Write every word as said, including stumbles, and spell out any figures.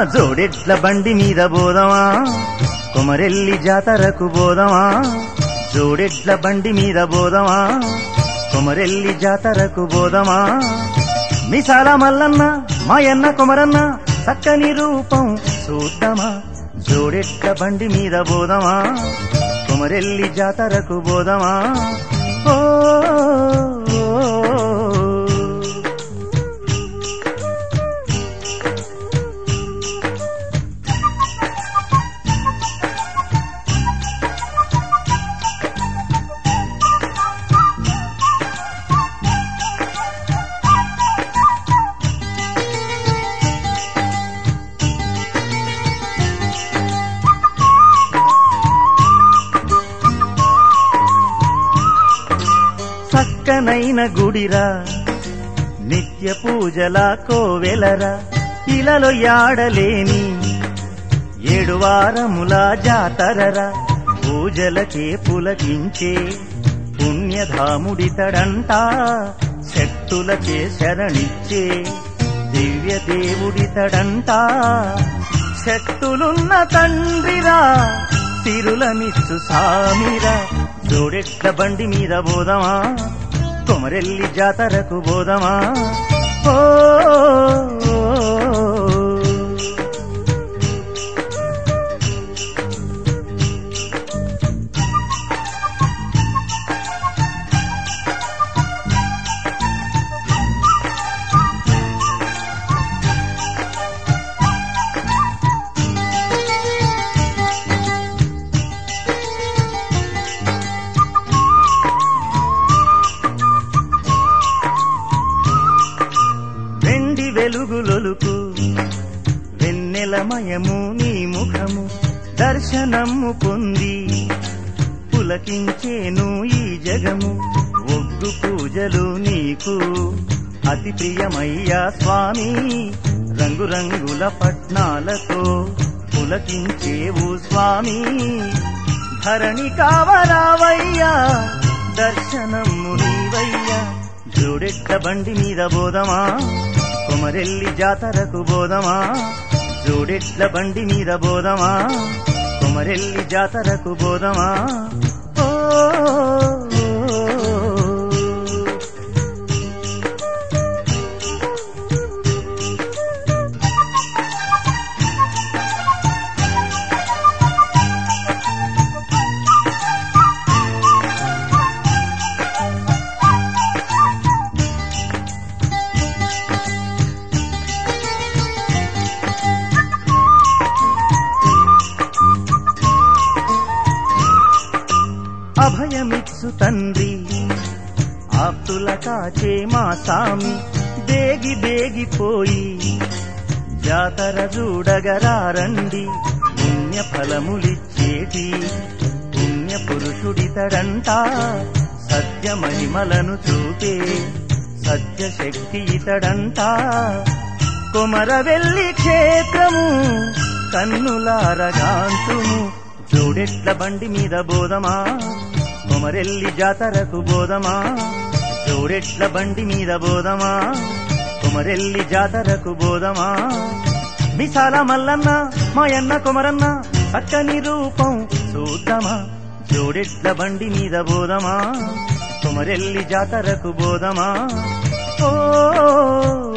జోడెడ్ల బండి మీద బోదమా కొమరెల్లి జాతరకు బోదమా జోడెడ్ల బండి మీద బోదమా కొమరెల్లి జాతరకు బోదమా మిసాల మల్లన్న మాయన్న కొమరన్న చక్కని రూపం చూద్దామా జోడెడ్ల బండి మీద బోదమా కొమరెల్లి జాతరకు బోదమా ఓ చక్కనైన గుడిరా నిత్య పూజల కోవెలరా ఇలలో యాడలేని ఏడు వారముల జాతరరా పూజలకే పులకించే పుణ్యధాముడితడంట శక్తులకే శరణిచ్చే దివ్య దేవుడితడంట శక్తులున్న తండ్రిరా తిరులనిచ్చు సామిరా జోడెడ్ల బండి మీద బోదమా కొమరెల్లి జాతరకు బోదమా ఓ వెలుగులొలుకు వెన్నెలమయము నీ ముఖము దర్శనము పొంది పులకించేను ఈ జగము ఒగ్గు పూజలు నీకు అతి ప్రియమయ్యా స్వామి రంగురంగుల పట్నాలతో పులకించేవు స్వామి ధరణి కావరావయ్యా దర్శనము నీవయ్యా జోడెడ్ల బండి మీద బోదమా కొమరెల్లి జాతరకు బోదమా జోడెడ్ల బండి మీద బోదమా కొమరెల్లి జాతరకు బోదమా ఓ అభయమిచ్చు తండ్రి ఆప్తుల కాచే మా సామి బేగి బేగిపోయి జాతర చూడగరారండి పుణ్య ఫలములిచ్చేటి పుణ్య పురుషుడితడంట సత్య మహిమలను చూపే సత్యశక్తి ఇతడంట కొమరవెల్లి క్షేత్రము కన్నులారగాంతుము జోడెడ్ల బండి మీద బోదమా కొమరెల్లి జాతరకు బోదమా జోడెడ్ల బండి మీద బోదమా కొమరెల్లి జాతరకు బోదమా మిసాల మల్లన్న మాయన్న కొమరన్న చక్కని రూపం చూద్దామా జోడెడ్ల బండి మీద బోదమా కొమరెల్లి జాతరకు బోదమా ఓ